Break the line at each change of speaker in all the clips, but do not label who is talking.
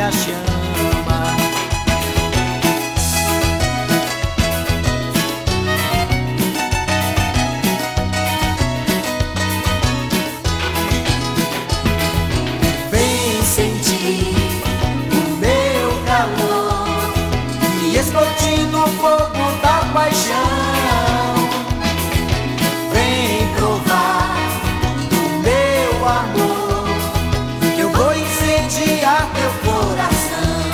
a chama.
Vem sentir o meu calor e explodindo o fogo da paixão. Vem provar do meu amor, que eu vou incendiar teu coração.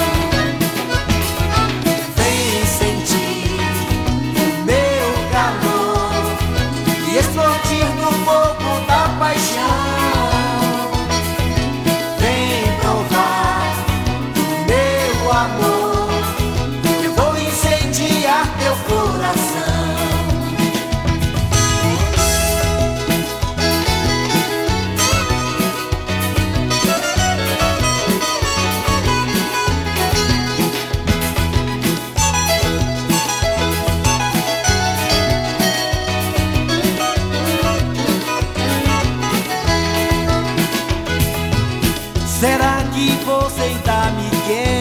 Vem sentir o meu calor e explodir no fogo da paixão. Amor, eu vou incendiar teu coração.
Será que você ainda me quer?